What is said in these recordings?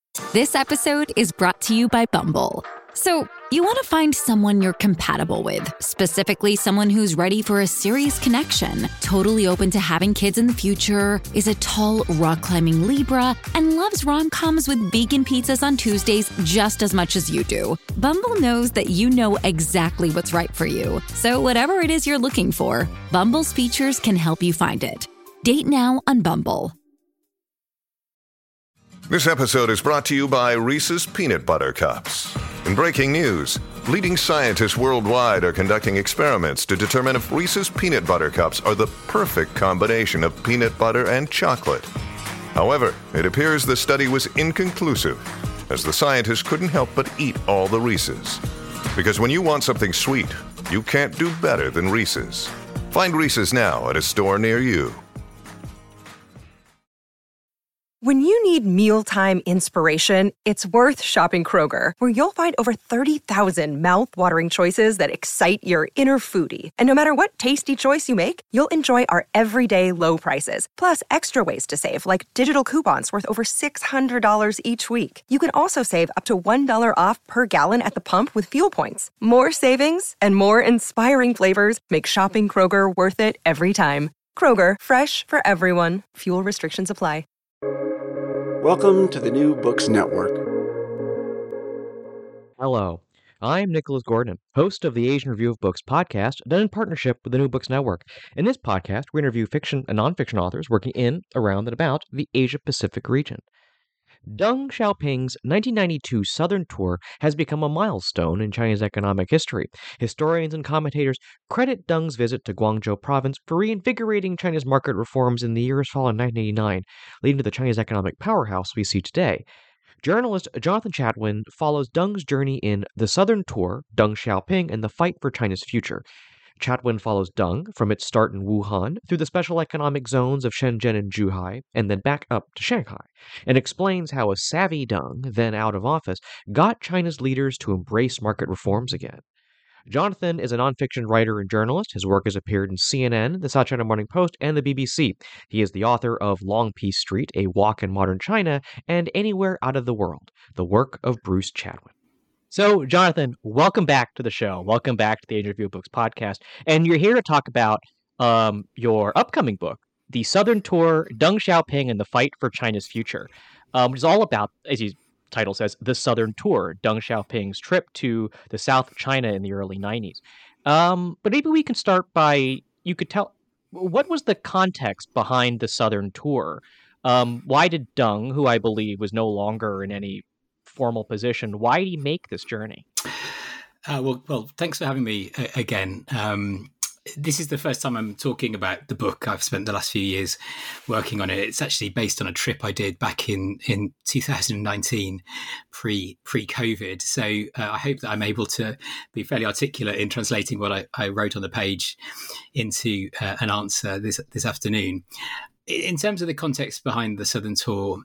This episode is brought to you by Bumble. So, you want to find someone you're compatible with, specifically someone who's ready for a serious connection, totally open to having kids in the future, is a tall, rock-climbing Libra, and loves rom-coms with vegan pizzas on Tuesdays just as much as you do. Bumble knows that you know exactly what's right for you. So whatever it is you're looking for, Bumble's features can help you find it. Date now on Bumble. This episode is brought to you by Reese's Peanut Butter Cups. In breaking news, leading scientists worldwide are conducting experiments to determine if Reese's Peanut Butter Cups are the perfect combination of peanut butter and chocolate. However, it appears the study was inconclusive, as the scientists couldn't help but eat all the Reese's. Because when you want something sweet, you can't do better than Reese's. Find Reese's now at a store near you. When you need mealtime inspiration, it's worth shopping Kroger, where you'll find over 30,000 mouth-watering choices that excite your inner foodie. And no matter what tasty choice you make, you'll enjoy our everyday low prices, plus extra ways to save, like digital coupons worth over $600 each week. You can also save up to $1 off per gallon at the pump with fuel points. More savings and more inspiring flavors make shopping Kroger worth it every time. Kroger, fresh for everyone. Fuel restrictions apply. Welcome to the New Books Network. Hello, I'm Nicholas Gordon, host of the Asian Review of Books podcast, done in partnership with the New Books Network. In this podcast, we interview fiction and nonfiction authors working in, around, and about the Asia-Pacific region. Deng Xiaoping's 1992 Southern Tour has become a milestone in China's economic history. Historians and commentators credit Deng's visit to Guangzhou province for reinvigorating China's market reforms in the years following 1989, leading to the Chinese economic powerhouse we see today. Journalist Jonathan Chatwin follows Deng's journey in The Southern Tour, Deng Xiaoping and the Fight for China's Future. Chatwin follows Deng from its start in Wuhan through the special economic zones of Shenzhen and Zhuhai, and then back up to Shanghai, and explains how a savvy Deng, then out of office, got China's leaders to embrace market reforms again. Jonathan is a nonfiction writer and journalist. His work has appeared in CNN, the South China Morning Post, and the BBC. He is the author of Long Peace Street, A Walk in Modern China, and Anywhere Out of the World, the work of Bruce Chatwin. So, Jonathan, welcome back to the show. Welcome back to the Asian Review of Books podcast. And you're here to talk about your upcoming book, The Southern Tour, Deng Xiaoping and the Fight for China's Future, which is all about, as your title says, The Southern Tour, Deng Xiaoping's trip to the South of China in the early 90s. But maybe we can start by, you could tell, what was the context behind the Southern Tour? Why did Deng, who I believe was no longer in any formal position, why did he make this journey? Well, thanks for having me again. This is the first time I'm talking about the book. I've spent the last few years working on it. It's actually based on a trip I did back in 2019, pre-COVID. So I hope that I'm able to be fairly articulate in translating what I wrote on the page into an answer this afternoon. In terms of the context behind the Southern Tour,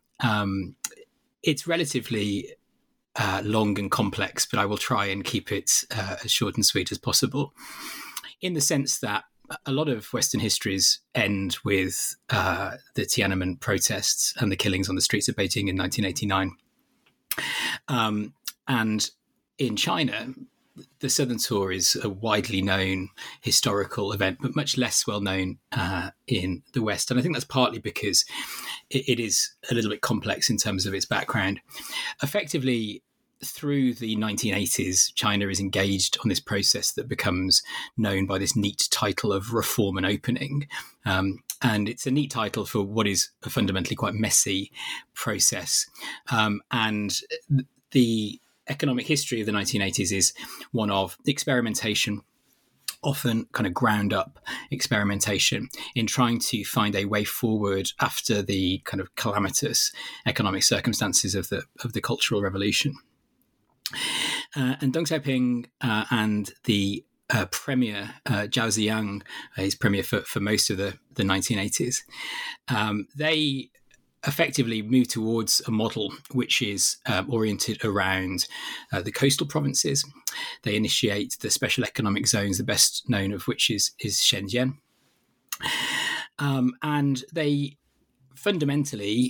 it's relatively long and complex, but I will try and keep it as short and sweet as possible, in the sense that a lot of Western histories end with the Tiananmen protests and the killings on the streets of Beijing in 1989. And in China, the Southern Tour is a widely known historical event, but much less well known in the West. And I think that's partly because it is a little bit complex in terms of its background. Effectively, through the 1980s, China is engaged on this process that becomes known by this neat title of reform and opening. And it's a neat title for what is a fundamentally quite messy process. And the economic history of the 1980s is one of experimentation, often kind of ground up experimentation in trying to find a way forward after the kind of calamitous economic circumstances of the Cultural Revolution. And Deng Xiaoping and the premier, Zhao Ziyang, is premier for most of the 1980s, they effectively move towards a model which is oriented around the coastal provinces. They initiate the special economic zones, the best known of which is Shenzhen. And they fundamentally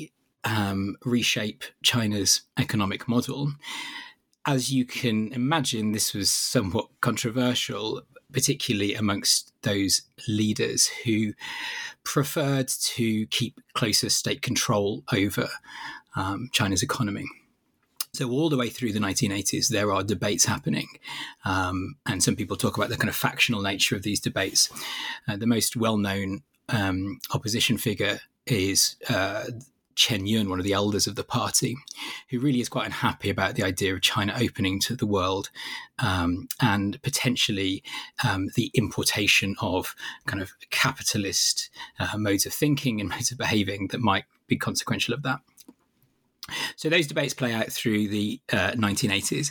reshape China's economic model. As you can imagine, this was somewhat controversial, particularly amongst those leaders who preferred to keep closer state control over China's economy. So all the way through the 1980s, there are debates happening. And some people talk about the kind of factional nature of these debates. The most well-known opposition figure is Chen Yun, one of the elders of the party, who really is quite unhappy about the idea of China opening to the world and potentially the importation of kind of capitalist modes of thinking and modes of behaving that might be consequential of that. So those debates play out through the 1980s.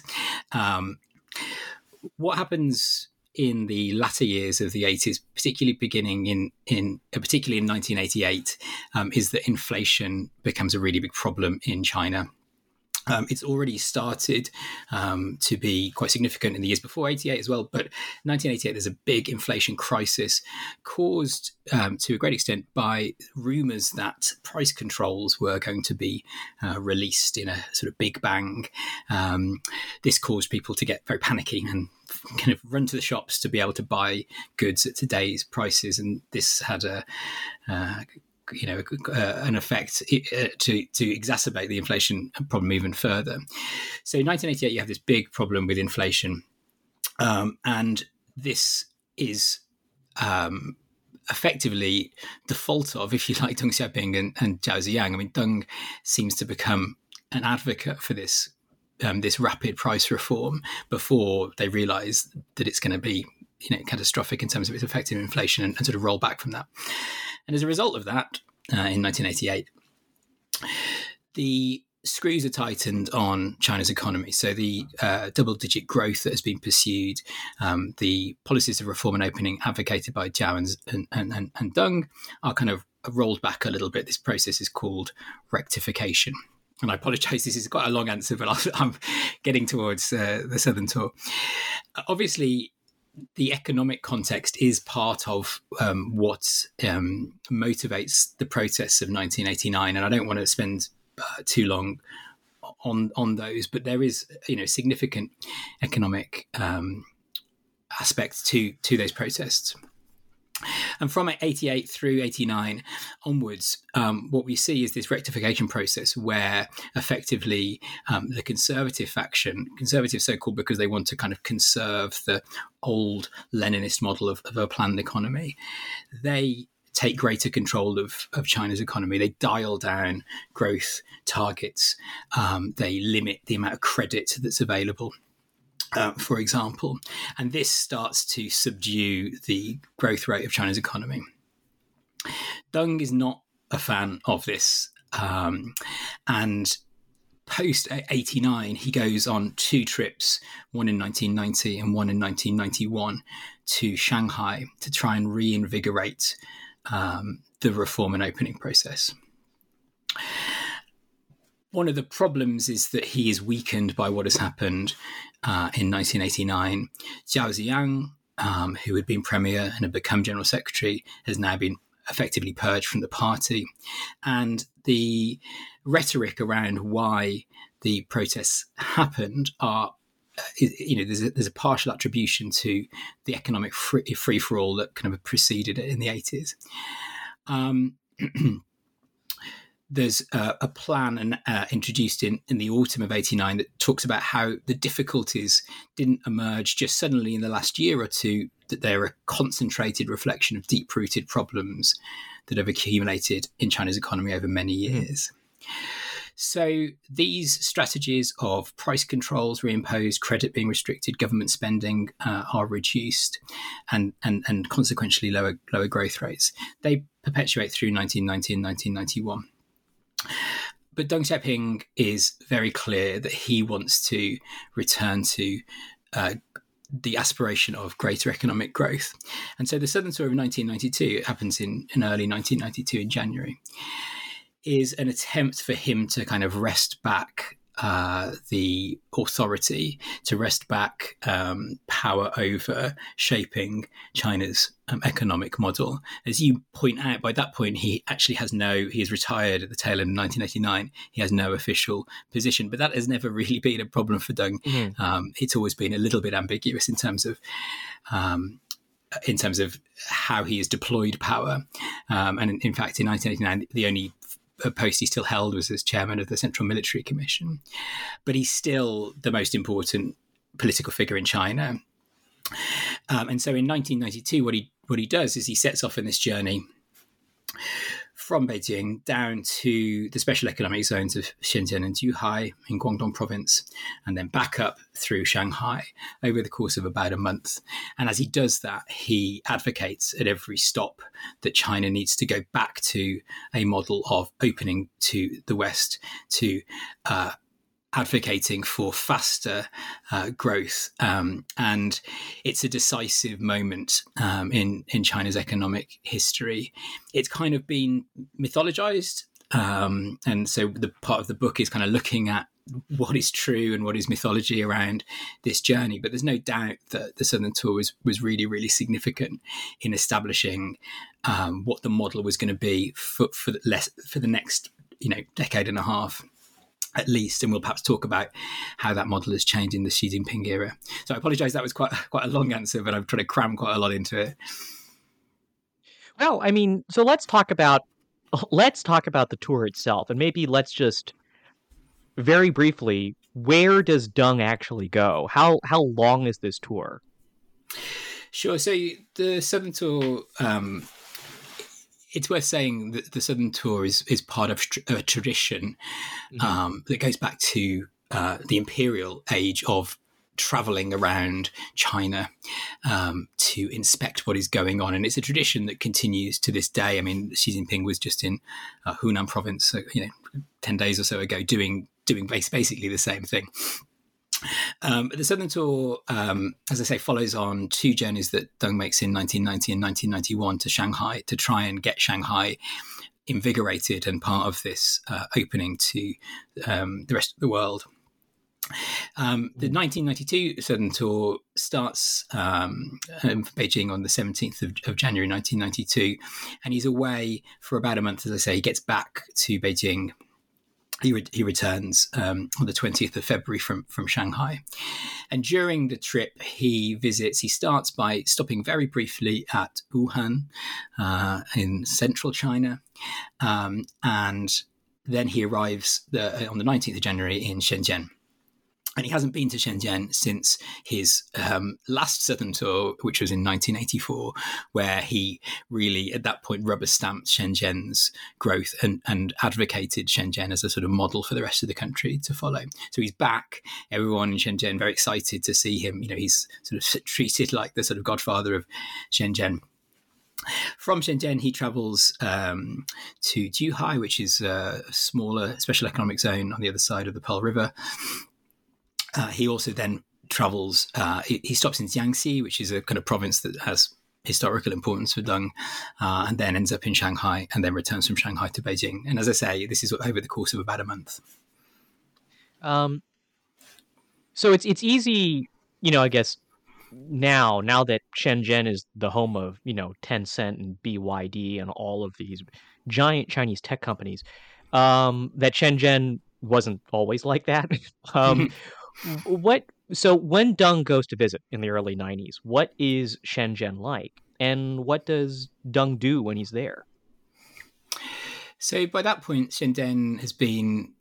What happens in the latter years of the 80s, particularly beginning particularly in 1988, is that inflation becomes a really big problem in China. It's already started to be quite significant in the years before 88 as well. But 1988, there's a big inflation crisis caused to a great extent by rumours that price controls were going to be released in a sort of big bang. This caused people to get very panicky and kind of run to the shops to be able to buy goods at today's prices. And this had an effect to exacerbate the inflation problem even further. So in 1988, you have this big problem with inflation. And this is effectively the fault of, if you like, Deng Xiaoping and Zhao Ziyang. I mean, Deng seems to become an advocate for this rapid price reform before they realise that it's going to be catastrophic in terms of its effect on inflation and sort of roll back from that. And as a result of that, in 1988, the screws are tightened on China's economy. So the double-digit growth that has been pursued, the policies of reform and opening advocated by Zhao and Deng are kind of rolled back a little bit. This process is called rectification. And I apologise, this is quite a long answer, but I'm getting towards the Southern Tour. Obviously, the economic context is part of what motivates the protests of 1989, and I don't want to spend too long on those. But there is, significant economic aspects to those protests. And from 88 through 89 onwards, what we see is this rectification process where effectively the conservative faction, conservative so-called because they want to kind of conserve the old Leninist model of a planned economy, they take greater control of China's economy. They dial down growth targets. They limit the amount of credit that's available. For example, and this starts to subdue the growth rate of China's economy. Deng is not a fan of this. And post-89, he goes on 2 trips, one in 1990 and one in 1991, to Shanghai to try and reinvigorate the reform and opening process. One of the problems is that he is weakened by what has happened in 1989. Zhao Ziyang, who had been premier and had become general secretary, has now been effectively purged from the party. And the rhetoric around why the protests happened are, there's a partial attribution to the economic free-for-all that kind of preceded it in the 80s. There's a plan introduced in the autumn of 89 that talks about how the difficulties didn't emerge just suddenly in the last year or two, that they're a concentrated reflection of deep-rooted problems that have accumulated in China's economy over many years. So these strategies of price controls reimposed, credit being restricted, government spending are reduced, and consequentially lower growth rates. They perpetuate through 1990 and 1991. But Deng Xiaoping is very clear that he wants to return to the aspiration of greater economic growth. And so the Southern Tour of 1992, it happens in early 1992 in January, is an attempt for him to kind of wrest back the authority to wrest back power over shaping China's economic model. As you point out, by that point, he is retired at the tail end of 1989. He has no official position, but that has never really been a problem for Deng. Mm-hmm. It's always been a little bit ambiguous in terms of how he has deployed power. And in fact, in 1989, the only post he still held was as chairman of the Central Military Commission. But he's still the most important political figure in China. And so in 1992, what he does is he sets off in this journey from Beijing down to the special economic zones of Shenzhen and Zhuhai in Guangdong province, and then back up through Shanghai over the course of about a month. And as he does that, he advocates at every stop that China needs to go back to a model of opening to the West, to advocating for faster growth. And it's a decisive moment in China's economic history. It's kind of been mythologized. And so the part of the book is kind of looking at what is true and what is mythology around this journey. But there's no doubt that the Southern Tour was really, really significant in establishing what the model was going to be for the next decade and a half, at least, and we'll perhaps talk about how that model has changed in the Xi Jinping era. So I apologise, that was quite a long answer, but I'm trying to cram quite a lot into it. Well, I mean, so let's talk about the tour itself, and maybe let's just very briefly, where does Deng actually go? How long is this tour? Sure. So the Southern Tour. It's worth saying that the Southern Tour is part of a tradition that goes back to the imperial age of traveling around China to inspect what is going on. And it's a tradition that continues to this day. I mean, Xi Jinping was just in Hunan province, 10 days or so ago, doing basically the same thing. The Southern Tour, as I say, follows on two journeys that Deng makes in 1990 and 1991 to Shanghai to try and get Shanghai invigorated and part of this opening to the rest of the world. The 1992 Southern Tour starts from Beijing on the 17th of January 1992, and he's away for about a month. As I say, he gets back to Beijing. He returns on the 20th of February from Shanghai. And during the trip, he starts by stopping very briefly at Wuhan in central China. And then he arrives on the 19th of January in Shenzhen. And he hasn't been to Shenzhen since his last Southern Tour, which was in 1984, where he really, at that point, rubber-stamped Shenzhen's growth and advocated Shenzhen as a sort of model for the rest of the country to follow. So he's back. Everyone in Shenzhen very excited to see him. He's sort of treated like the sort of godfather of Shenzhen. From Shenzhen, he travels to Zhuhai, which is a smaller special economic zone on the other side of the Pearl River. He also then travels, he stops in Jiangxi, which is a kind of province that has historical importance for Deng, and then ends up in Shanghai and then returns from Shanghai to Beijing. And as I say, this is over the course of about a month. So it's easy, I guess, now that Shenzhen is the home of, Tencent and BYD and all of these giant Chinese tech companies, that Shenzhen wasn't always like that. So when Deng goes to visit in the early 90s, what is Shenzhen like? And what does Deng do when he's there? So by that point, Shenzhen has been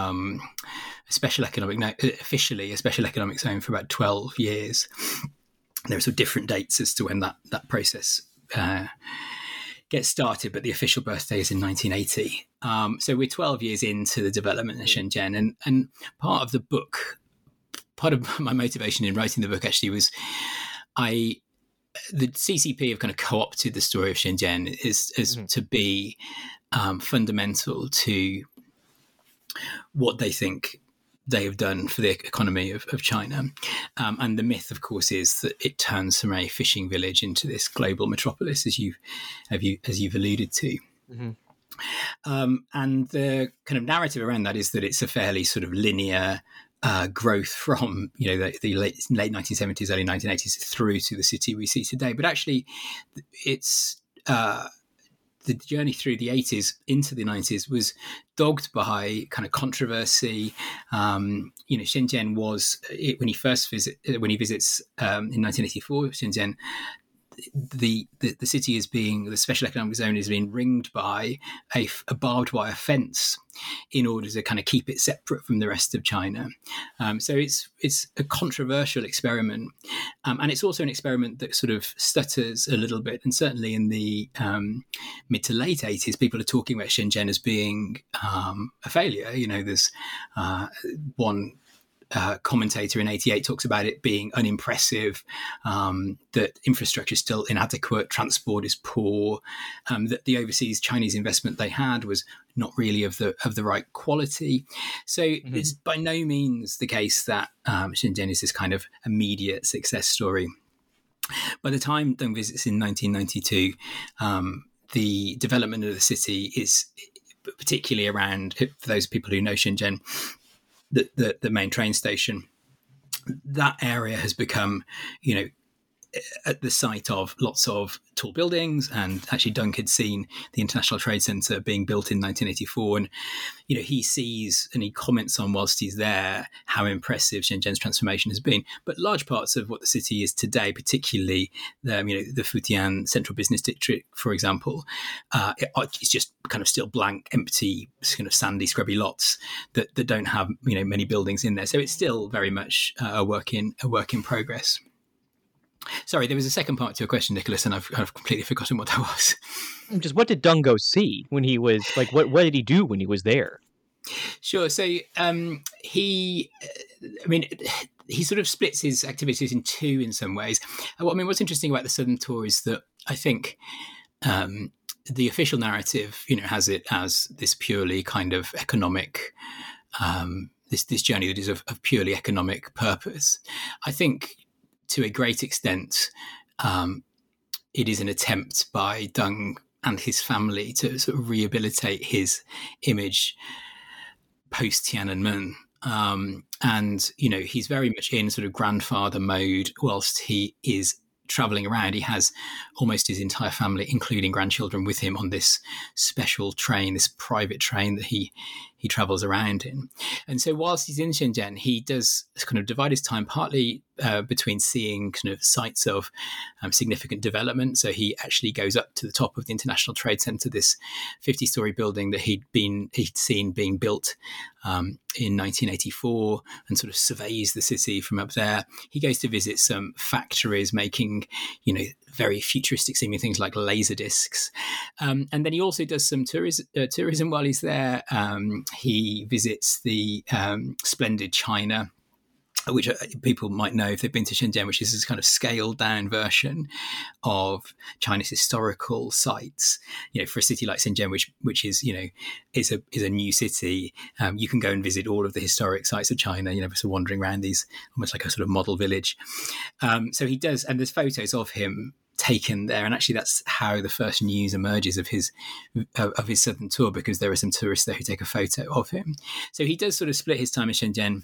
officially a special economic zone for about 12 years. There are sort of different dates as to when that process gets started, but the official birthday is in 1980. So we're 12 years into the development of Shenzhen. And part of the book, part of my motivation in writing the book actually was the CCP have kind of co-opted the story of Shenzhen as to be fundamental to what they think they have done for the economy of China. And the myth, of course, is that it turns from a fishing village into this global metropolis, as you've alluded to. Mm-hmm. And the kind of narrative around that is that it's a fairly sort of linear growth from the late 1970s, early 1980s through to the city we see today. But actually, it's the journey through the 80s into the 90s was dogged by kind of controversy. Shenzhen was, when he visits in 1984, Shenzhen, the city is being, the special economic zone is being ringed by a barbed wire fence in order to kind of keep it separate from the rest of China. So it's a controversial experiment, and it's also an experiment that sort of stutters a little bit. And certainly in the mid to late 80s, people are talking about Shenzhen as being a failure. There's one commentator in 88 talks about it being unimpressive, that infrastructure is still inadequate, transport is poor, that the overseas Chinese investment they had was not really of the right quality. So it's by no means the case that Shenzhen is this kind of immediate success story. By the time Deng visits in 1992, the development of the city is, particularly around, for those people who know Shenzhen, the main train station, that area has become, at the site of lots of tall buildings. And actually Deng had seen the International Trade Center being built in 1984. And, he sees and he comments on whilst he's there how impressive Shenzhen's transformation has been. But large parts of what the city is today, particularly the Futian Central Business District, for example, it's just kind of still blank, empty, kind of sandy, scrubby lots that don't have, many buildings in there. So it's still very much a work in progress. Sorry, there was a second part to your question, Nicholas, and I've completely forgotten what that was. Just what did Deng go see when he was, like, what did he do when he was there? Sure. So he sort of splits his activities in two in some ways. What's interesting about the Southern Tour is that I think the official narrative, has it as this purely kind of economic, this journey that is of purely economic purpose. I think, to a great extent, it is an attempt by Deng and his family to sort of rehabilitate his image post Tiananmen. And, he's very much in sort of grandfather mode whilst he is traveling around. He has almost his entire family, including grandchildren, with him on this special train, this private train that he travels around in. And so whilst he's in Shenzhen, he does kind of divide his time partly between seeing kind of sites of significant development. So he actually goes up to the top of the International Trade Center, this 50-story building that he'd seen being built in 1984, and sort of surveys the city from up there. He goes to visit some factories making, very futuristic seeming things like laser discs. And then he also does some tourism while he's there. He visits the Splendid China, which people might know if they've been to Shenzhen, which is this kind of scaled down version of China's historical sites. For a city like Shenzhen, which is is a new city, you can go and visit all of the historic sites of China. Sort of wandering around these, almost like a sort of model village. So he does, and there's photos of him taken there, and actually that's how the first news emerges of his Southern Tour, because there are some tourists there who take a photo of him. So he does sort of split his time in Shenzhen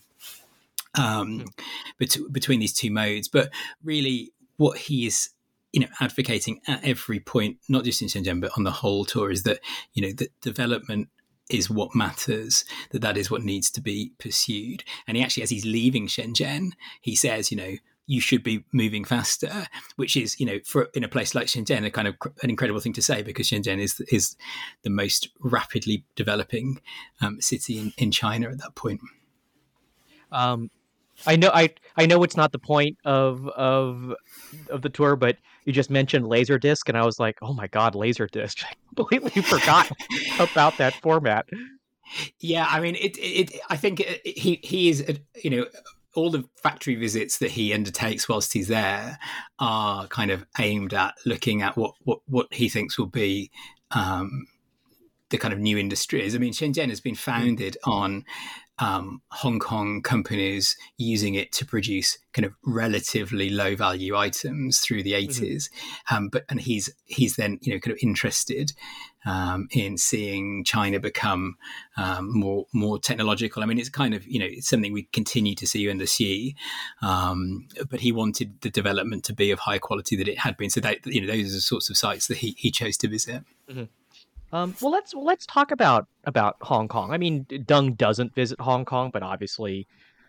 between these two modes, but really what he is advocating at every point, not just in Shenzhen but on the whole tour, is that that development is what matters, that is what needs to be pursued. And he actually, as he's leaving Shenzhen, he says you should be moving faster, which is, for in a place like Shenzhen, a kind of an incredible thing to say, because Shenzhen is the most rapidly developing city in China at that point. I know it's not the point of the tour, but you just mentioned Laserdisc, and I was like, oh my God, Laserdisc! I completely forgot about that format. Yeah, I mean, I think he is, all the factory visits that he undertakes whilst he's there are kind of aimed at looking at what he thinks will be the kind of new industries. I mean, Shenzhen has been founded on Hong Kong companies using it to produce kind of relatively low value items through the 80s. And he's then, kind of interested in seeing China become more technological. I mean, it's kind of, it's something we continue to see in the Xi, but he wanted the development to be of high quality that it had been. So that, those are the sorts of sites that he chose to visit. Well, let's talk about Hong Kong. I mean, Deng doesn't visit Hong Kong, but obviously,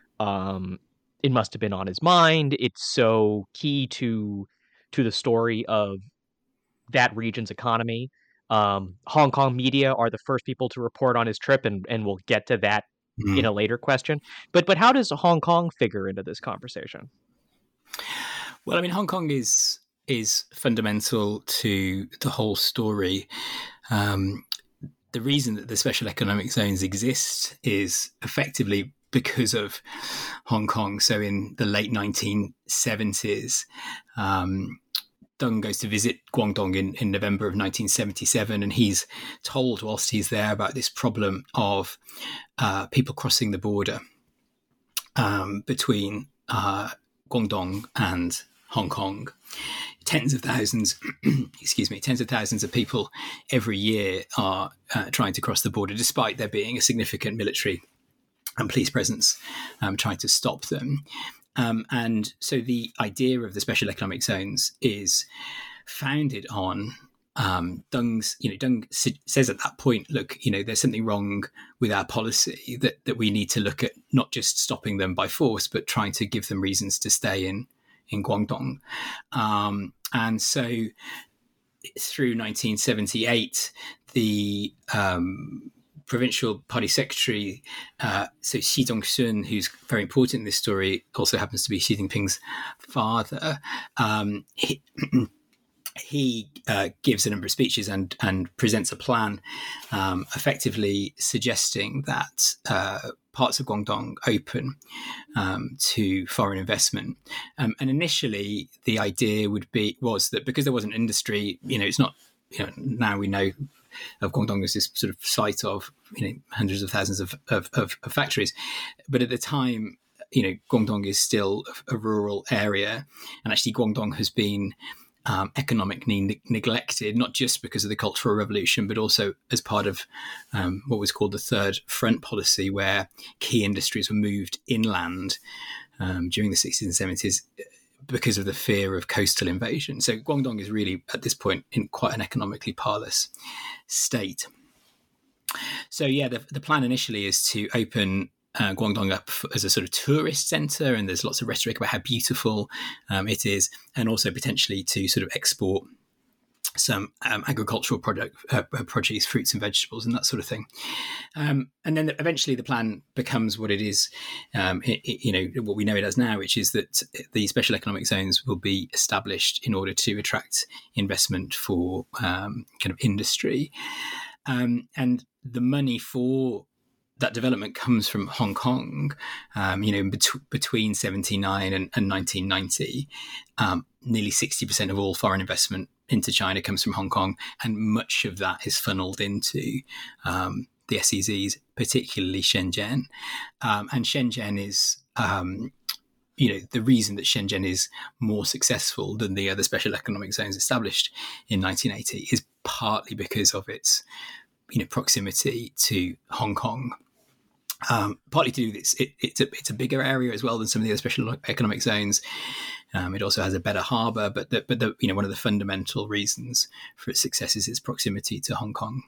it must have been on his mind. It's so key to the story of that region's economy. Hong Kong media are the first people to report on his trip, and we'll get to that in a later question. But how does Hong Kong figure into this conversation? Well, I mean, Hong Kong is fundamental to the whole story. The reason that the special economic zones exist is effectively because of Hong Kong. So in the late 1970s, Deng goes to visit Guangdong in November of 1977, and he's told whilst he's there about this problem of people crossing the border between Guangdong and Hong Kong. Tens of thousands of people every year are trying to cross the border, despite there being a significant military and police presence trying to stop them. And so the idea of the special economic zones is founded on Deng says at that point, look, there's something wrong with our policy that we need to look at, not just stopping them by force, but trying to give them reasons to stay in Guangdong. And so through 1978, the provincial party secretary, so Xi Zongxun, who's very important in this story, also happens to be Xi Jinping's father, he gives a number of speeches and presents a plan effectively suggesting that parts of Guangdong open to foreign investment. And initially, the idea was that because there wasn't industry, it's not, now we know of Guangdong as this sort of site of, hundreds of thousands of factories. But at the time, Guangdong is still a rural area. And actually, Guangdong has been economically neglected, not just because of the Cultural Revolution, but also as part of what was called the Third Front policy, where key industries were moved inland during the 60s and 70s because of the fear of coastal invasion. So Guangdong is really, at this point, in quite an economically parlous state. So yeah, the plan initially is to open Guangdong up as a sort of tourist centre, and there's lots of rhetoric about how beautiful it is, and also potentially to sort of export some agricultural produce, fruits and vegetables and that sort of thing. And then eventually the plan becomes what it is, what we know it as now, which is that the special economic zones will be established in order to attract investment for kind of industry. And the money for that development comes from Hong Kong, between 79 and 1990. Nearly 60% of all foreign investment into China comes from Hong Kong, and much of that is funneled into the SEZs, particularly Shenzhen. And Shenzhen is, the reason that Shenzhen is more successful than the other special economic zones established in 1980 is partly because of its proximity to Hong Kong. Partly to do this, it's a bigger area as well than some of the other special economic zones. It also has a better harbour, but one of the fundamental reasons for its success is its proximity to Hong Kong.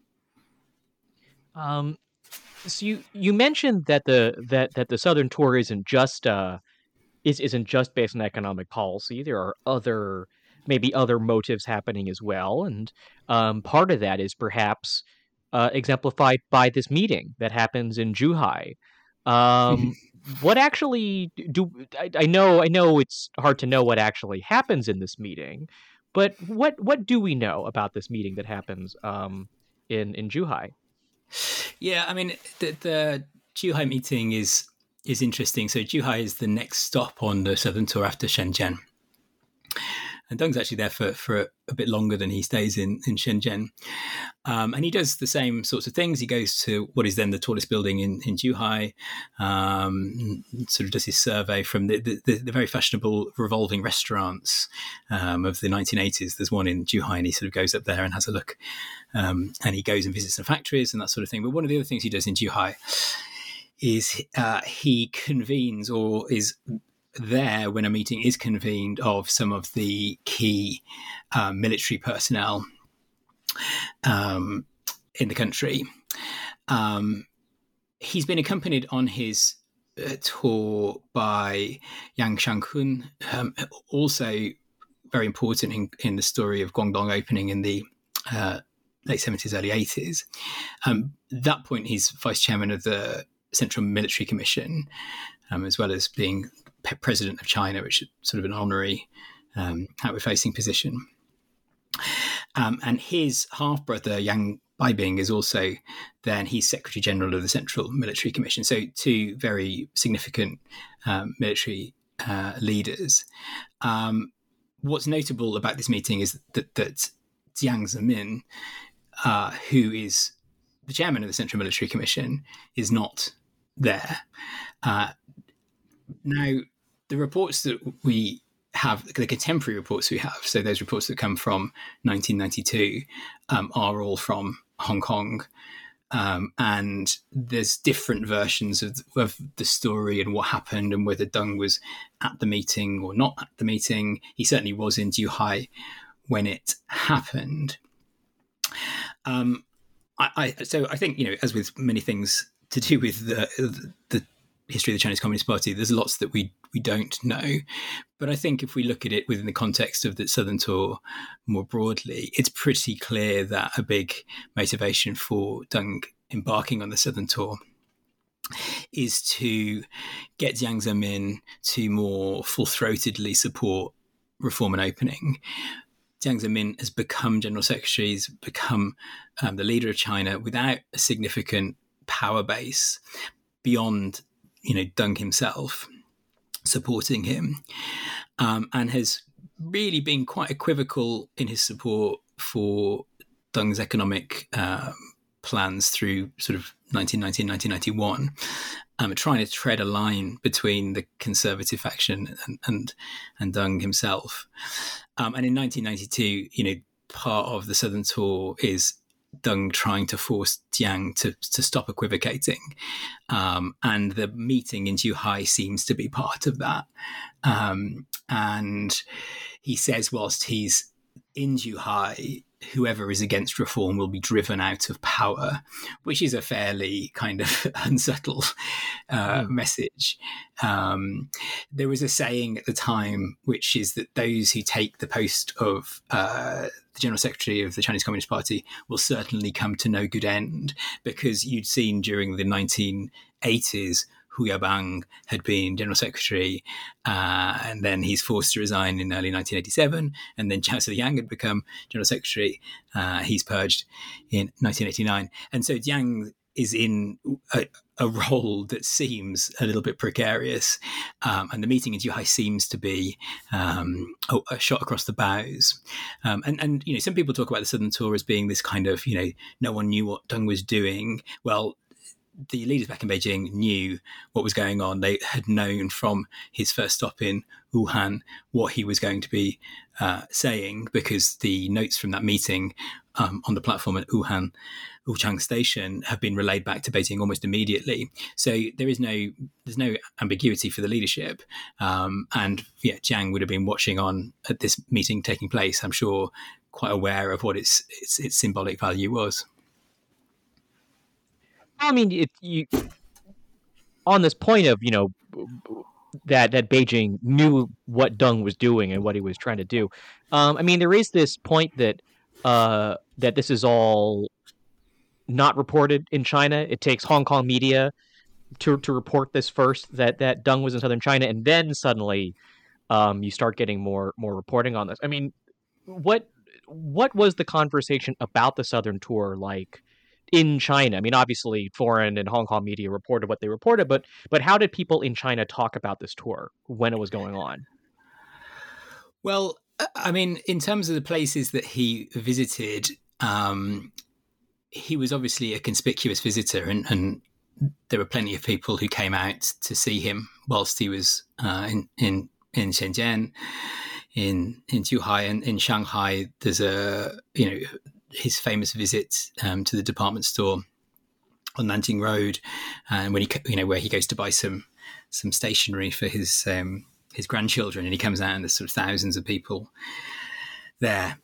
So you mentioned that the Southern Tour isn't just based on economic policy. There are maybe other motives happening as well, and part of that is perhaps exemplified by this meeting that happens in Zhuhai. What actually I know it's hard to know what actually happens in this meeting, but what do we know about this meeting that happens in Zhuhai? Yeah, I mean, the Zhuhai meeting is interesting. So Zhuhai is the next stop on the Southern Tour after Shenzhen. And Deng's actually there for a bit longer than he stays in Shenzhen. And he does the same sorts of things. He goes to what is then the tallest building in Zhuhai, sort of does his survey from the very fashionable revolving restaurants of the 1980s. There's one in Zhuhai, and he sort of goes up there and has a look. And he goes and visits some factories and that sort of thing. But one of the other things he does in Zhuhai is he convenes, or is there when a meeting is convened, of some of the key military personnel in the country. He's been accompanied on his tour by Yang Shangkun, also very important in the story of Guangdong opening in the late 70s, early 80s. At that point, he's vice chairman of the Central Military Commission, as well as being president of China, which is sort of an honorary outward-facing position. And his half-brother, Yang Baibing, is also then, he's Secretary General of the Central Military Commission. So two very significant military leaders. What's notable about this meeting is that Jiang Zemin, who is the chairman of the Central Military Commission, is not there. Now, the reports that we have, the contemporary reports we have, so those reports that come from 1992, are all from Hong Kong. And there's different versions of the story and what happened, and whether Deng was at the meeting or not at the meeting. He certainly was in Zhuhai when it happened. So I think, as with many things to do with the history of the Chinese Communist Party, there's lots that we don't know. But I think if we look at it within the context of the Southern Tour more broadly, it's pretty clear that a big motivation for Deng embarking on the Southern Tour is to get Jiang Zemin to more full-throatedly support reform and opening. Jiang Zemin has become General Secretary, has become the leader of China without a significant power base beyond, Deng himself supporting him, and has really been quite equivocal in his support for Deng's economic plans through sort of 1990, 1991, trying to tread a line between the conservative faction and Deng himself. And in 1992, part of the Southern Tour is Deng trying to force Jiang to stop equivocating. And the meeting in Zhuhai seems to be part of that. And he says whilst he's in Zhuhai, whoever is against reform will be driven out of power, which is a fairly kind of unsubtle message. There was a saying at the time, which is that those who take the post of the General Secretary of the Chinese Communist Party will certainly come to no good end, because you'd seen during the 1980s, Hu Yaobang had been General Secretary, and then he's forced to resign in early 1987, and then Zhao Ziyang had become General Secretary. He's purged in 1989. And so Jiang is in a role that seems a little bit precarious, and the meeting in Zhuhai seems to be a shot across the bows. And some people talk about the Southern Tour as being this kind of, no one knew what Deng was doing. Well, the leaders back in Beijing knew what was going on. They had known from his first stop in Wuhan what he was going to be saying, because the notes from that meeting on the platform at Wuchang Station have been relayed back to Beijing almost immediately. So there's no ambiguity for the leadership. Jiang would have been watching on at this meeting taking place, I'm sure, quite aware of what its symbolic value was. I mean, on this point of, that Beijing knew what Deng was doing and what he was trying to do. There is this point that this is all not reported in China. It takes Hong Kong media to report this first, that Deng was in southern China, and then suddenly you start getting more reporting on this. What was the conversation about the Southern Tour like in China? Obviously foreign and Hong Kong media reported what they reported, but how did people in China talk about this tour when it was going on? Well, I mean, in terms of the places that he visited, he was obviously a conspicuous visitor, and there were plenty of people who came out to see him whilst he was in Shenzhen, in Zhuhai, and in Shanghai. There's his famous visit to the department store on Nanjing Road, and when where he goes to buy some stationery for his grandchildren, and he comes out and there's sort of thousands of people there.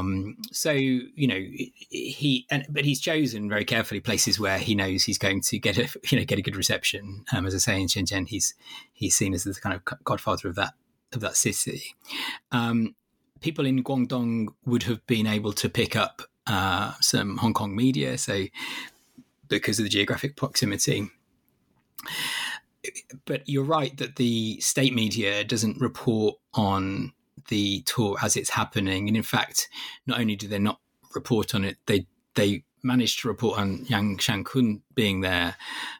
But he's chosen very carefully places where he knows he's going to get a good reception. As I say, in Shenzhen, he's seen as the kind of godfather of that city. People in Guangdong would have been able to pick up some Hong Kong media, so because of the geographic proximity. But you're right that the state media doesn't report on the tour as it's happening, and in fact, not only do they not report on it, they managed to report on Yang Shangkun being there,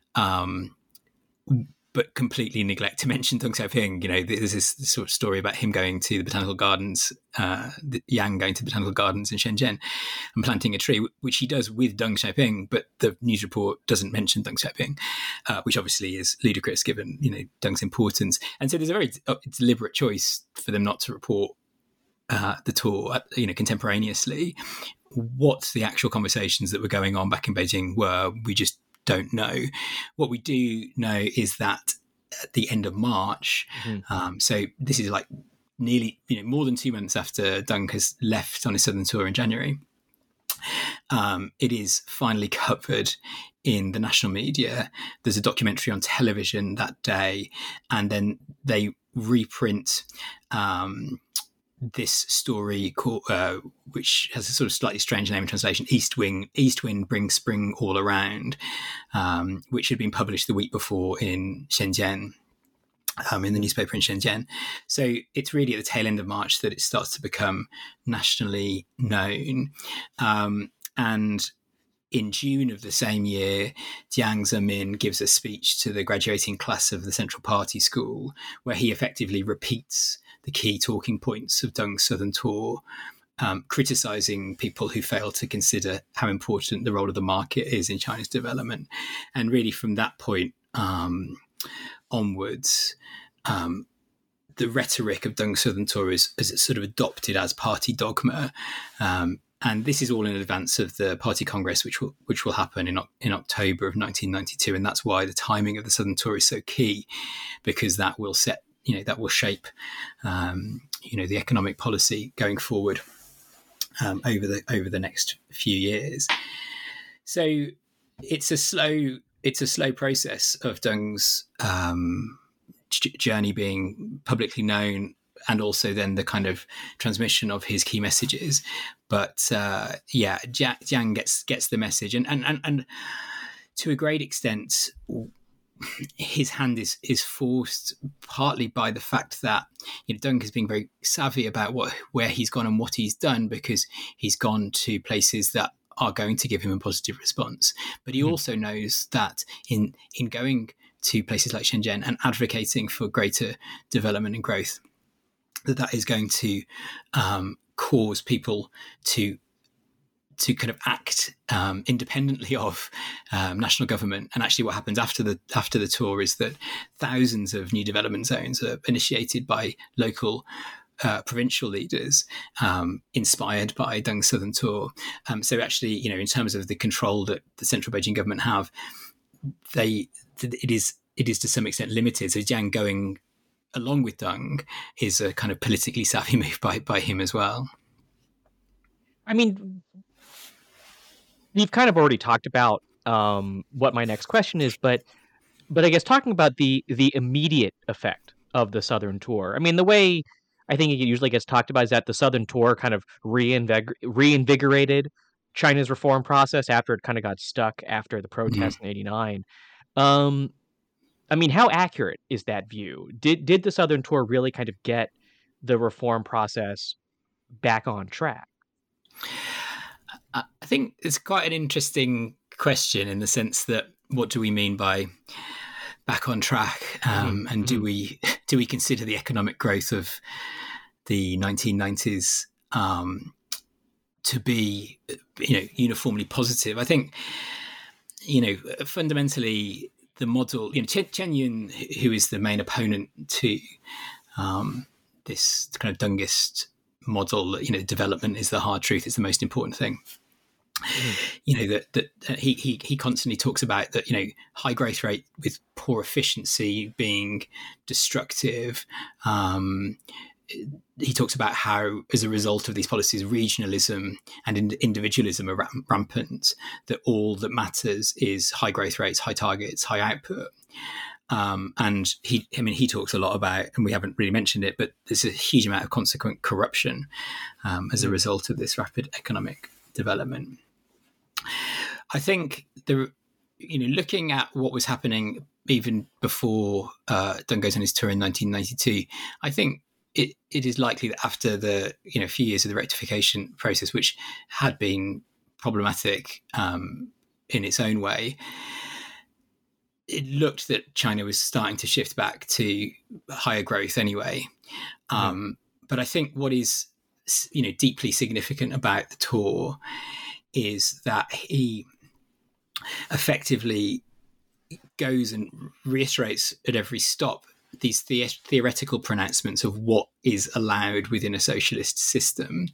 but completely neglect to mention Deng Xiaoping. There's this sort of story about him going to the botanical gardens, Yang going to the botanical gardens in Shenzhen and planting a tree, which he does with Deng Xiaoping, but the news report doesn't mention Deng Xiaoping, which obviously is ludicrous given, Deng's importance. And so there's a very deliberate choice for them not to report the tour, contemporaneously. What the actual conversations that were going on back in Beijing were, we just don't know. What we do know is that at the end of March, so this is like nearly, more than 2 months after Deng has left on his southern tour in January, it is finally covered in the national media. There's a documentary on television that day, and then they reprint this story called, which has a sort of slightly strange name in translation, East Wind Brings Spring All Around, which had been published the week before in Shenzhen, in the newspaper in Shenzhen. So it's really at the tail end of March that it starts to become nationally known. And in June of the same year, Jiang Zemin gives a speech to the graduating class of the Central Party School, where he effectively repeats the key talking points of Deng's Southern Tour, criticising people who fail to consider how important the role of the market is in China's development. And really from that point onwards, the rhetoric of Deng's Southern Tour is sort of adopted as party dogma. And this is all in advance of the Party Congress, which will happen in October of 1992. And that's why the timing of the Southern Tour is so key, because that will set, that will shape, the economic policy going forward over the next few years. So it's a slow process of Deng's journey being publicly known, and also then the kind of transmission of his key messages. But Jiang gets the message, and to a great extent, his hand is forced partly by the fact that Deng has been very savvy about where he's gone and what he's done, because he's gone to places that are going to give him a positive response. But he also knows that in going to places like Shenzhen and advocating for greater development and growth, that is going to cause people to kind of act independently of national government. And actually what happens after the tour is that thousands of new development zones are initiated by local provincial leaders, inspired by Deng's Southern Tour. So actually, in terms of the control that the central Beijing government have, it is to some extent limited. So Jiang going along with Deng is a kind of politically savvy move by him as well. I mean, we've kind of already talked about what my next question is, but I guess talking about the immediate effect of the Southern Tour. I mean, the way I think it usually gets talked about is that the Southern Tour kind of reinvigorated China's reform process after it kind of got stuck after the protests in '89. I mean, how accurate is that view? Did the Southern Tour really kind of get the reform process back on track? I think it's quite an interesting question in the sense that what do we mean by back on track, and do we consider the economic growth of the 1990s to be, uniformly positive. I think, fundamentally the model, Chen Yun, who is the main opponent to this kind of Dengist model that, development is the hard truth, it's the most important thing. That he constantly talks about that, high growth rate with poor efficiency being destructive. He talks about how, as a result of these policies, regionalism and individualism are rampant, that all that matters is high growth rates, high targets, high output. And he talks a lot about, and we haven't really mentioned it, but there's a huge amount of consequent corruption as a result of this rapid economic development. I think looking at what was happening even before Deng goes on his tour in 1992, I think it is likely that after the few years of the rectification process, which had been problematic in its own way, it looked that China was starting to shift back to higher growth anyway. But I think what is deeply significant about the tour is that he effectively goes and reiterates at every stop these theoretical pronouncements of what is allowed within a socialist system.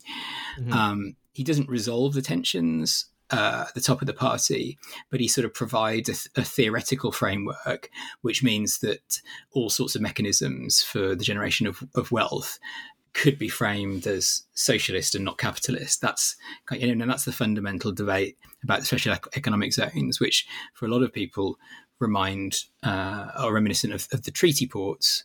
He doesn't resolve the tensions at the top of the party, but he sort of provides a theoretical framework, which means that all sorts of mechanisms for the generation of wealth could be framed as socialist and not capitalist. That's and that's the fundamental debate about the special economic zones, which for a lot of people are reminiscent of the treaty ports,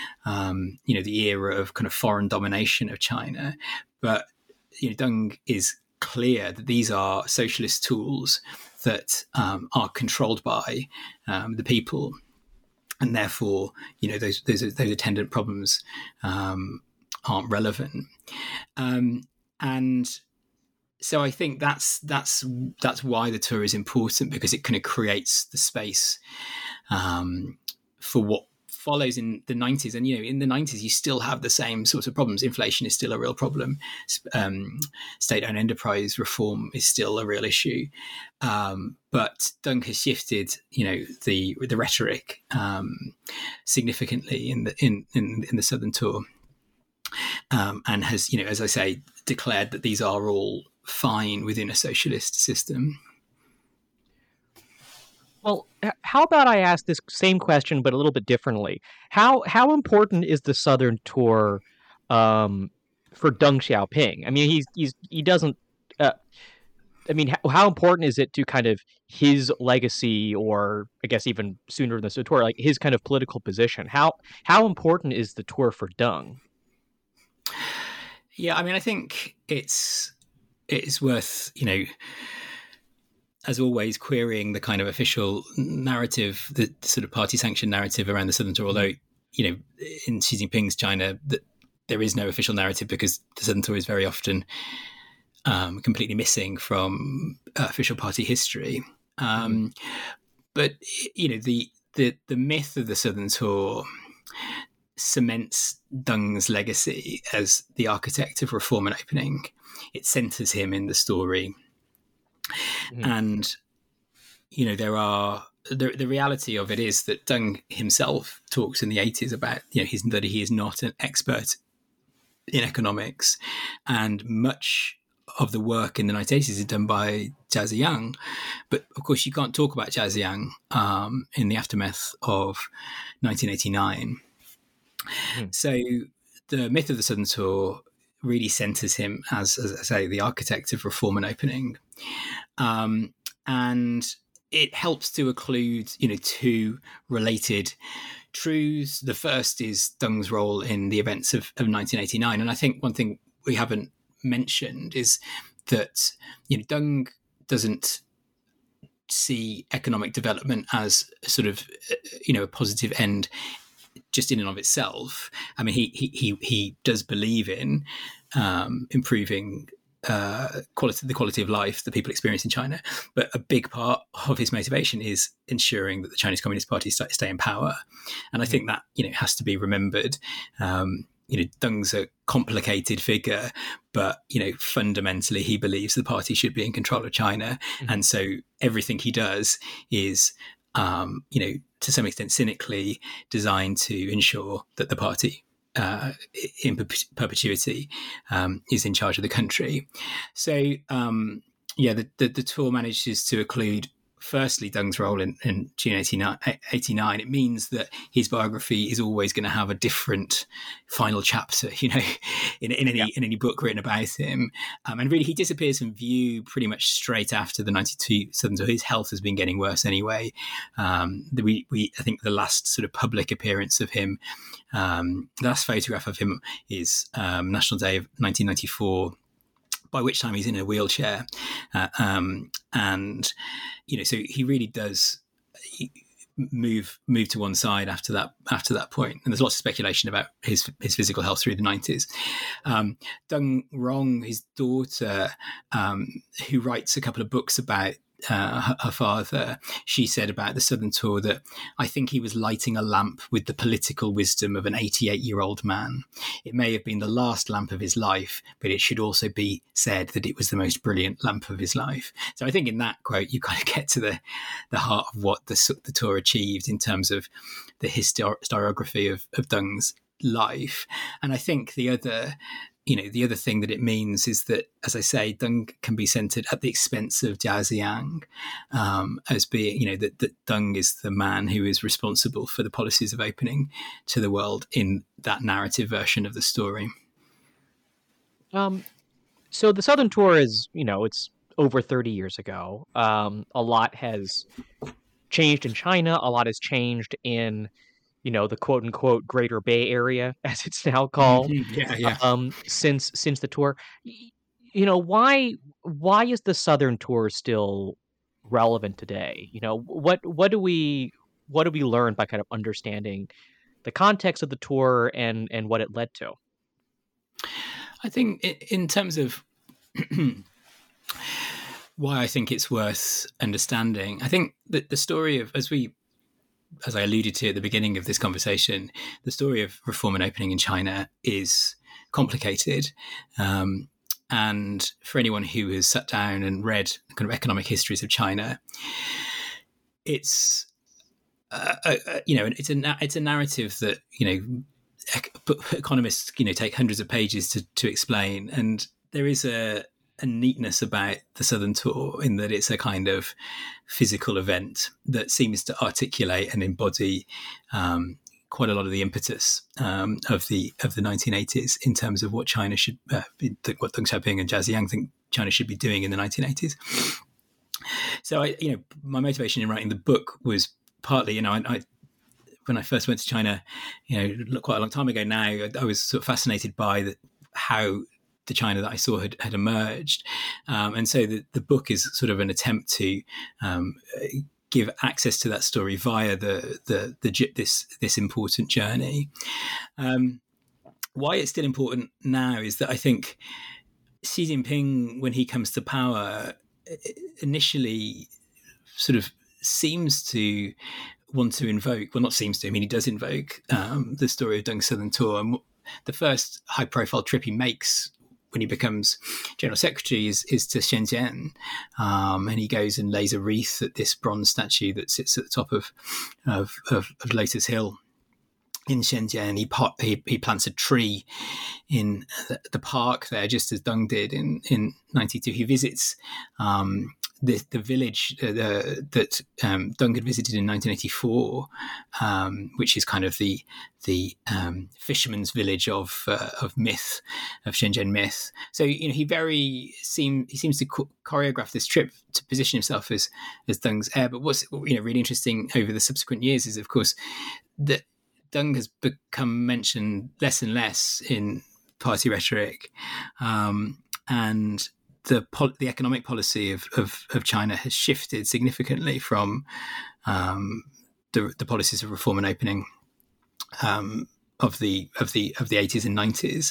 the era of kind of foreign domination of China. But Deng is clear that these are socialist tools that are controlled by the people, and therefore those attendant problems aren't relevant. And so I think that's why the tour is important, because it kind of creates the space for what follows in the 90s. And in the 90s you still have the same sorts of problems. Inflation is still a real problem. State-owned enterprise reform is still a real issue. But Deng has shifted the rhetoric significantly in the Southern Tour. And has, as I say, declared that these are all fine within a socialist system. Well, how about I ask this same question, but a little bit differently? How important is the Southern Tour for Deng Xiaoping? I mean, he doesn't. How important is it to kind of his legacy, or I guess even sooner than the tour, like his kind of political position? How important is the tour for Deng? Yeah, I think it's worth, as always, querying the kind of official narrative, the sort of party-sanctioned narrative around the Southern Tour. Although, in Xi Jinping's China, there is no official narrative, because the Southern Tour is very often completely missing from official party history. But the myth of the Southern Tour cements Deng's legacy as the architect of reform and opening. It centers him in the story. And the reality of it is that Deng himself talks in the 80s about that he is not an expert in economics, and much of the work in the 1980s is done by Zhao Ziyang. But of course you can't talk about Zhao Ziyang in the aftermath of 1989. So the myth of the Southern Tour really centers him as I say, the architect of reform and opening. And it helps to occlude, two related truths. The first is Deng's role in the events of 1989. And I think one thing we haven't mentioned is that, Deng doesn't see economic development as a sort of, a positive end just in and of itself. I mean, he does believe in improving the quality of life that people experience in China, but a big part of his motivation is ensuring that the Chinese Communist Party stay in power. And I think that has to be remembered. Deng's a complicated figure, but fundamentally he believes the party should be in control of China, and so everything he does is to some extent cynically designed to ensure that the party in perpetuity is in charge of the country. So the tour manages to occlude firstly Deng's role in June 1889. It means that his biography is always going to have a different final chapter, in any book written about him. And really, he disappears from view pretty much straight after the 92 Southern Tour. His health has been getting worse anyway. I think the last sort of public appearance of him, the last photograph of him is National Day of 1994. By which time he's in a wheelchair, so he really does move to one side after that point. And there's lots of speculation about his physical health through the 90s. Deng Rong, his daughter, who writes a couple of books about her father, she said about the Southern Tour that I think he was lighting a lamp with the political wisdom of an 88-year-old man. It may have been the last lamp of his life, but it should also be said that it was the most brilliant lamp of his life. So I think in that quote, you kind of get to the heart of what the tour achieved in terms of the historiography of Deng's life. And I think the other thing that it means is that, as I say, Deng can be centered at the expense of Jia Ziyang, as being, that Deng is the man who is responsible for the policies of opening to the world in that narrative version of the story. So the Southern Tour is, it's over 30 years ago. A lot has changed in China. A lot has changed in the quote unquote Greater Bay Area, as it's now called. Since the tour, why is the Southern Tour still relevant today? What do we learn by kind of understanding the context of the tour and what it led to? I think in terms of why I think it's worth understanding, I think that the story of, as I alluded to at the beginning of this conversation, the story of reform and opening in China is complicated. And for anyone who has sat down and read kind of economic histories of China, it's it's a narrative that economists take hundreds of pages to explain, and there is a neatness about the Southern Tour in that it's a kind of physical event that seems to articulate and embody quite a lot of the impetus of the 1980s in terms of what China should, what Deng Xiaoping and Jia Ziyang think China should be doing in the 1980s. So my motivation in writing the book was partly, when I first went to China, quite a long time ago now, I was sort of fascinated by how the China that I saw had emerged. And so the book is sort of an attempt to give access to that story via this important journey. Why it's still important now is that I think Xi Jinping, when he comes to power, initially sort of seems to want to invoke, well, not seems to, I mean, he does invoke the story of Deng's Southern Tour. And the first high-profile trip he makes when he becomes General Secretary is to Shenzhen, and he goes and lays a wreath at this bronze statue that sits at the top of Lotus Hill in Shenzhen. He plants a tree in the park there, just as Deng did in 92. He visits the village that Deng had visited in 1984, which is kind of the fisherman's village of myth, of Shenzhen myth. So he seems to choreograph this trip to position himself as Deng's heir. But what's really interesting over the subsequent years is, of course, that Deng has become mentioned less and less in party rhetoric, and the economic policy of China has shifted significantly from the policies of reform and opening of the 80s and 90s,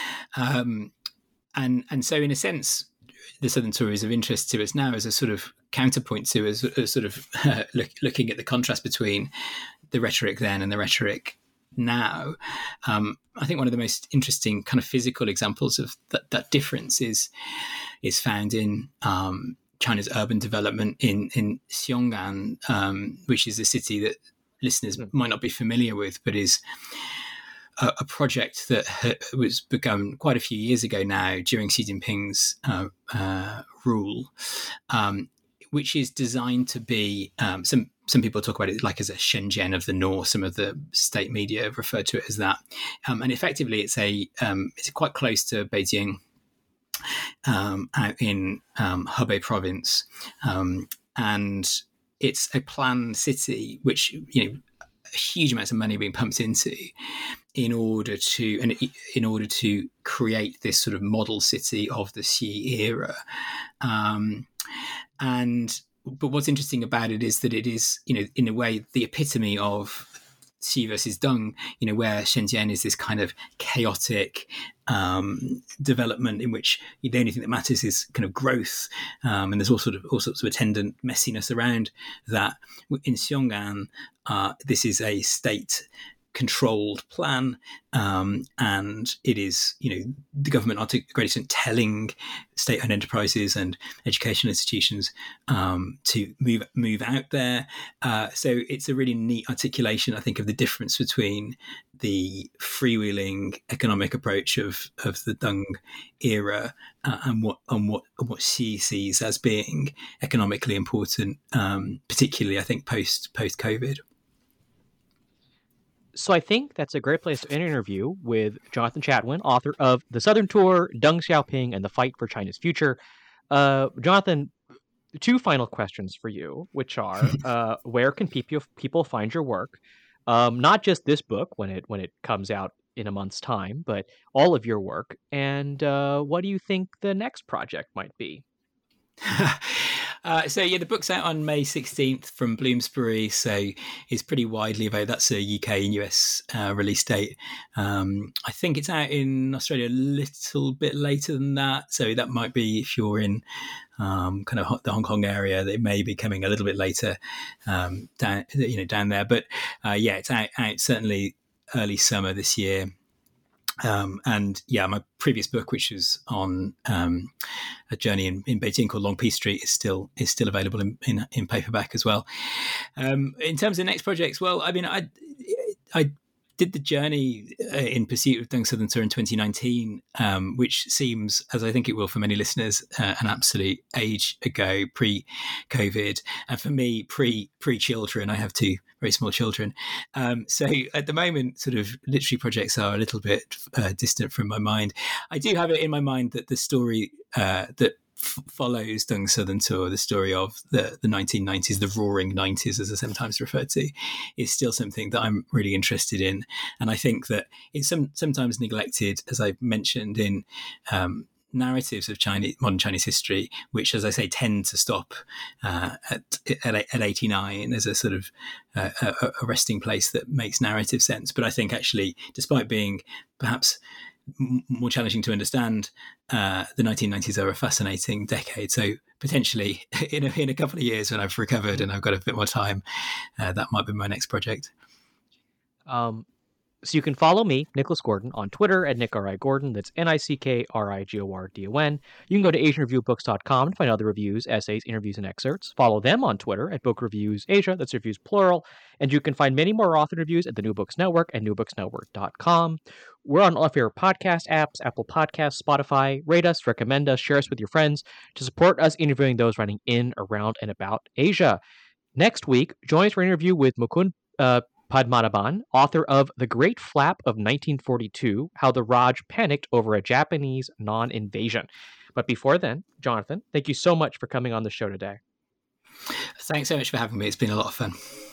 and so in a sense, the Southern Tour is of interest to us now as a sort of counterpoint to as sort of looking at the contrast between the rhetoric then and the rhetoric now. I think one of the most interesting kind of physical examples of that difference is found in China's urban development in Xiong'an, which is a city that listeners might not be familiar with, but is a project that was begun quite a few years ago now during Xi Jinping's rule, which is designed to be some people talk about it like as a Shenzhen of the North. Some of the state media have referred to it as that, and effectively it's quite close to Beijing, out in Hebei province, and it's a planned city which huge amounts of money being pumped into in order to create this sort of model city of the Xi era. But what's interesting about it is that it is, in a way, the epitome of Xi versus Deng, where Shenzhen is this kind of chaotic development in which the only thing that matters is kind of growth, and there's all sorts of attendant messiness around that. In Xiong'an, this is a state-controlled plan, and it is, the government are to a great extent telling state-owned enterprises and educational institutions to move out there. So it's a really neat articulation, I think, of the difference between the freewheeling economic approach of the Deng era and what Xi sees as being economically important, particularly I think post COVID. So I think that's a great place to end an interview with Jonathan Chatwin, author of The Southern Tour, Deng Xiaoping, and the Fight for China's Future. Jonathan, two final questions for you, which are where can people find your work? Not just this book when it comes out in a month's time, but all of your work. And what do you think the next project might be? The book's out on May 16th from Bloomsbury, so it's pretty widely available. That's a UK and US release date. I think it's out in Australia a little bit later than that, so that might be, if you're in kind of the Hong Kong area, that it may be coming a little bit later down there. But it's out certainly early summer this year. My previous book, which was on a journey in Beijing called Long Peace Street, is still available in paperback as well. In terms of next projects, well, I mean, I did the journey in pursuit of Deng Southern Tour in 2019, which seems, as I think it will for many listeners, an absolute age ago, pre-COVID, and for me, pre-children. I have two very small children, so at the moment, sort of literary projects are a little bit distant from my mind. I do have it in my mind that the story that follows Deng Southern Tour, the story of the 1990s, the roaring 90s, as it's sometimes referred to, is still something that I'm really interested in. And I think that it's sometimes neglected, as I've mentioned, in narratives of modern Chinese history, which, as I say, tend to stop at 89 as a sort of a resting place that makes narrative sense. But I think actually, despite being perhaps more challenging to understand, the 1990s are a fascinating decade. So potentially in a couple of years, when I've recovered and I've got a bit more time, that might be my next project. So you can follow me, Nicholas Gordon, on Twitter at Nick R.I. Gordon. That's NickRigordon. You can go to AsianReviewBooks.com to find other reviews, essays, interviews, and excerpts. Follow them on Twitter at Book Reviews Asia. That's reviews plural. And you can find many more author reviews at the New Books Network at newbooksnetwork.com. We're on all of your podcast apps, Apple Podcasts, Spotify. Rate us, recommend us, share us with your friends to support us interviewing those writing in, around, and about Asia. Next week, join us for an interview with Mukund Padmanabhan, author of The Great Flap of 1942, How the Raj Panicked Over a Japanese Non-Invasion. But before then, Jonathan, thank you so much for coming on the show today. Thanks so much for having me. It's been a lot of fun.